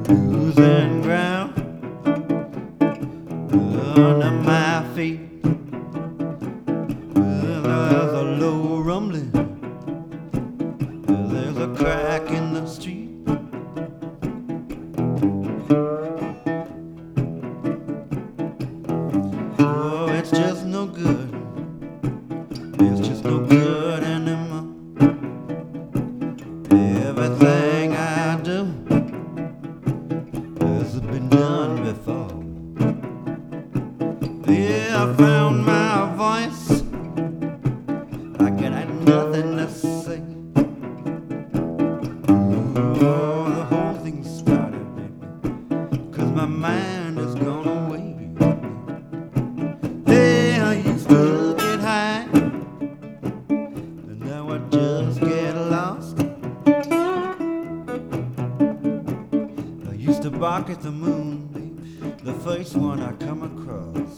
losing ground under my feet. There's a low rumbling, there's a crack in the street. Oh, it's just no good, it's just no good anymore. Everything I do has been done before. Yeah, I found my voice, I got nothing to say. Oh, the whole thing started, baby, 'cause my mind has gone away. Hey, I used to get high, and now I just get lost. I used to bark at the moon, baby, the first one I come across.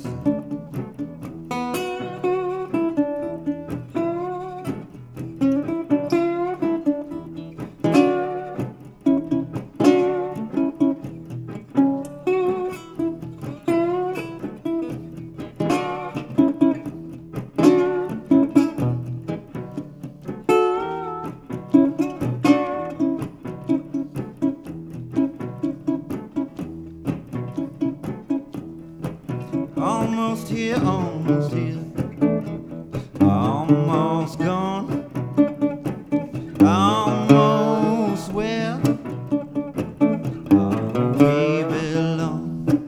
Almost here, almost here, almost gone, almost where we belong.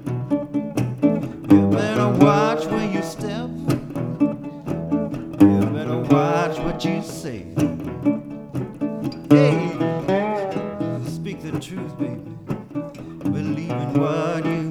You better watch where you step, you better watch what you say. Hey, speak the truth, baby, believe in what you